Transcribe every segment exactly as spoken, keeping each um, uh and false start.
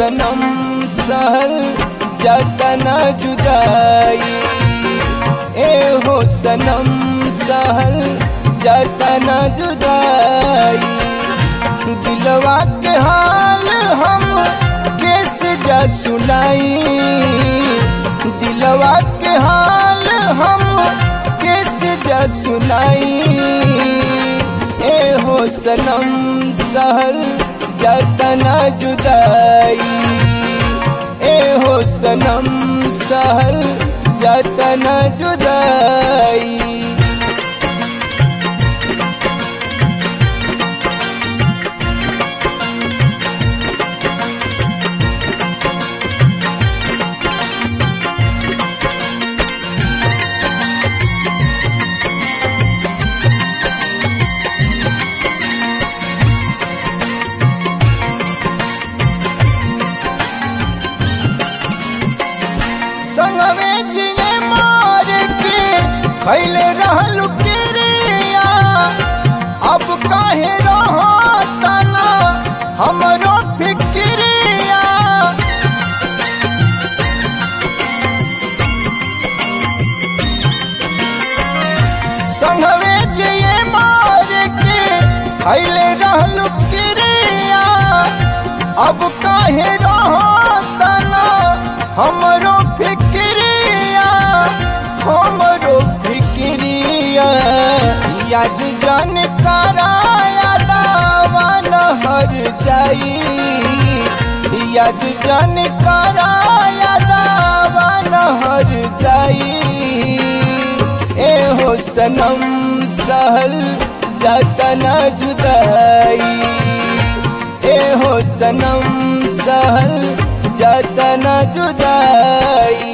सनम सहल जाता ना जुदाई, ए हो सनम सहल जाता ना जुदाई। दिलवा के हाल हम कैसे जा सुनाई, दिलवा के हाल हम कैसे जा सुनाई। ए हो सनम सहल जाता ना जुदाई, ए हो सनम सहल जाता ना जुदाई। संगवे जिने मार के खैले रहलू किरिया, अब काहे रहो तना हमरो फिक्रिया। संगवे जिने मार के खैले रहलू किरिया, अब काहे रहो तना हमरो फिक्रिया, हमरो फिक्रिया। याद जान कराया दावा न हर जाई, याद जान कराया दावा न हर जाई। ए हो सनम सहल जाता ना जुदाई, ए हो सनम सहल जाता ना जुदाई।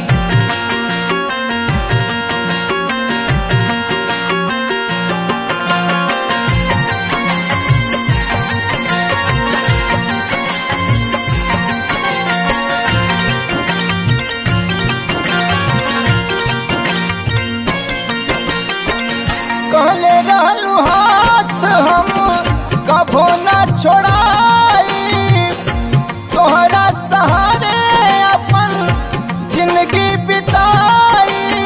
कहले रहलू हाथ हम कभो ना छोड़ाई, तोहरा सहारे अपन जिंदगी बिताई।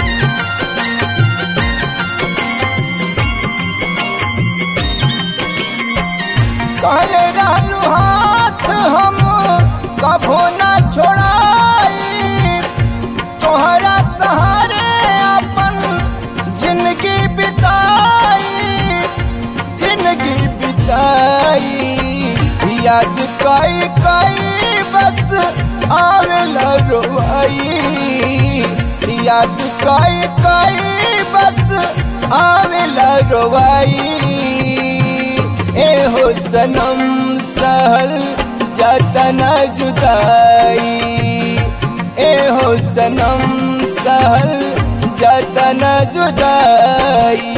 कहले रहलू हाथ हम कभो ना छोड़ाई, तोहरा सहारे अपन जिंदगी बिताई, जिंदगी बिताई। याद कई कई बस आवेला रोवाई, याद कई कई बस आवेला रोवाई। ए हो सनम सहल जाता ना जुदाई, ए हो सनम सहल जाता ना जुदाई।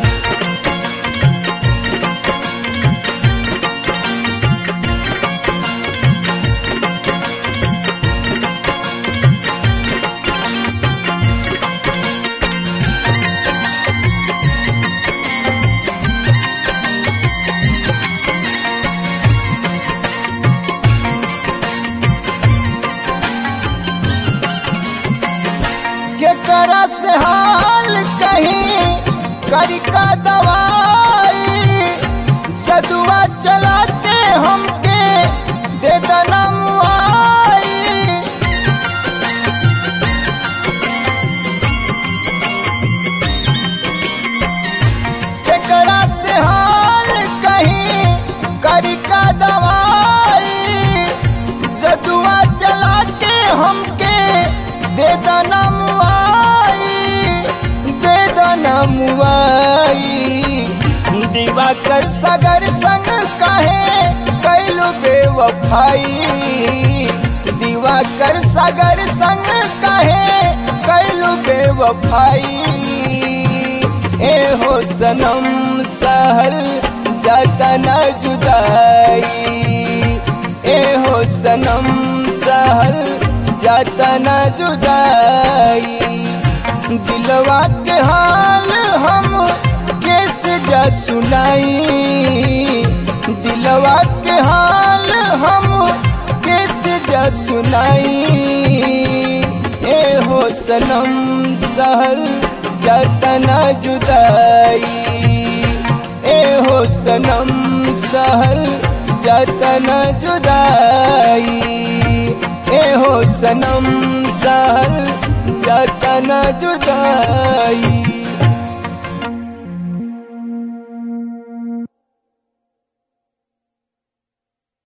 केकरा से हाल कहीं करी का दवाई, जदुआ चला के हमके दे दना मुआई। केकरा से हाल कहीं करी का दवाई, जदुआ चला के हमके दे दना मुआई, दे दना मुआई। दिवाकर सागर संग काहे कैलू बेवफाई, दिवाकर सागर संग काहे कैलू बेवफाई। ए हो सनम सहल जाता ना जुदाई, ए हो सनम सहल जाता ना जुदाई। दिलवा के हाल हम कैसे जा सुनाई, दिलवा के हाल हम कैसे सुनाई ए हो सनम सहल जतना जुदाई ए हो सनम सहल जतना जुदाई ए हो सनम सहल जतना जुदाई।